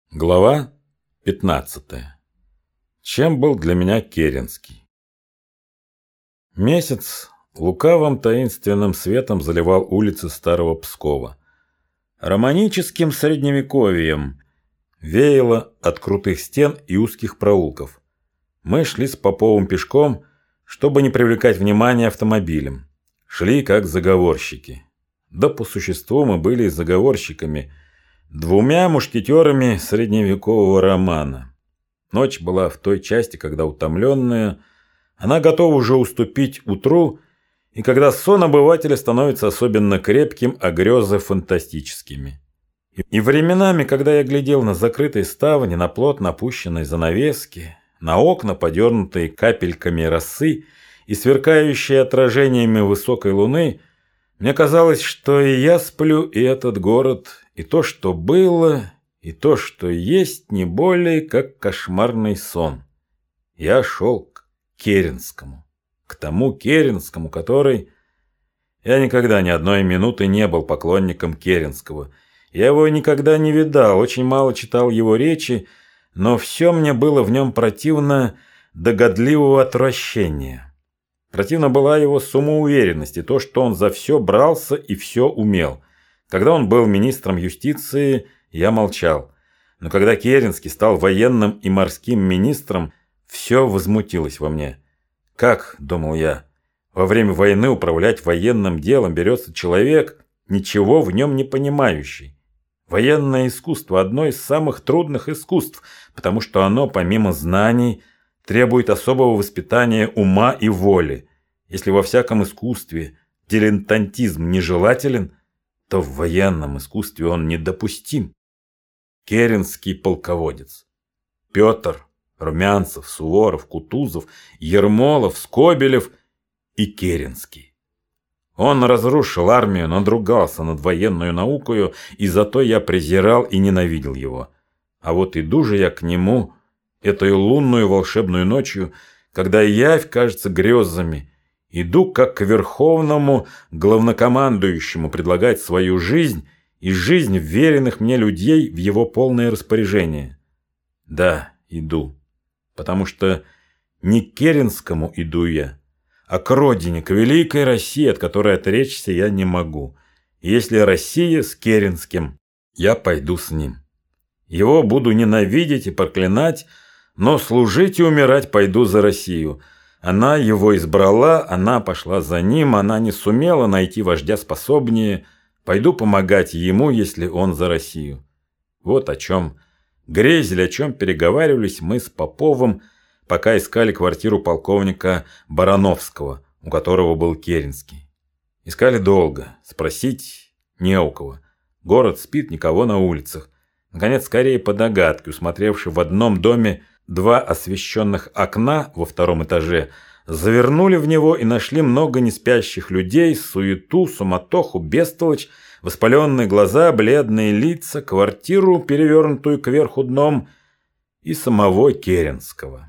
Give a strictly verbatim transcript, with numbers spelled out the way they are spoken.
Глава пятнадцатая. Чем был для меня Керенский? Месяц лукавым таинственным светом заливал улицы старого Пскова. Романическим средневековьем веяло от крутых стен и узких проулков. Мы шли с Поповым пешком, чтобы не привлекать внимания автомобилем. Шли как заговорщики. Да по существу мы были заговорщиками, двумя мушкетерами средневекового романа. Ночь была в той части, когда утомленная, она готова уже уступить утру, и когда сон обывателя становится особенно крепким, а грезы фантастическими. И временами, когда я глядел на закрытые ставни, на плотно опущенные занавески, на окна, подернутые капельками росы и сверкающие отражениями высокой луны, мне казалось, что и я сплю, и этот город, и то, что было, и то, что есть, не более как кошмарный сон. Я шел к Керенскому, к тому Керенскому, который... Я никогда ни одной минуты не был поклонником Керенского. Я его никогда не видал, очень мало читал его речи, но все мне было в нем противно до годливого отвращения. Противна была его самоуверенность и то, что он за все брался и все умел. Когда он был министром юстиции, я молчал. Но когда Керенский стал военным и морским министром, все возмутилось во мне. Как, думал я, во время войны управлять военным делом берется человек, ничего в нем не понимающий. Военное искусство – одно из самых трудных искусств, потому что оно, помимо знаний, требует особого воспитания ума и воли. Если во всяком искусстве дилетантизм нежелателен, то в военном искусстве он недопустим. Керенский полководец. Петр, Румянцев, Суворов, Кутузов, Ермолов, Скобелев и Керенский. Он разрушил армию, надругался над военную наукою, и зато я презирал и ненавидел его. А вот иду же я к нему этой лунную волшебную ночью, когда явь кажется грезами, иду как к верховному главнокомандующему предлагать свою жизнь и жизнь веренных мне людей в его полное распоряжение. Да, иду, потому что не к Керенскому иду я, а к родине, к великой России, от которой отречься я не могу. И если Россия с Керенским, я пойду с ним. Его буду ненавидеть и проклинать, но служить и умирать пойду за Россию. Она его избрала, она пошла за ним, она не сумела найти вождя способнее. Пойду помогать ему, если он за Россию. Вот о чем грезили, о чем переговаривались мы с Поповым, пока искали квартиру полковника Барановского, у которого был Керенский. Искали долго, спросить не у кого. Город спит, никого на улицах. Наконец, скорее по догадке, усмотревши в одном доме два освещенных окна во втором этаже, завернули в него и нашли много неспящих людей, суету, суматоху, бестолочь, воспаленные глаза, бледные лица, квартиру, перевернутую кверху дном, и самого Керенского.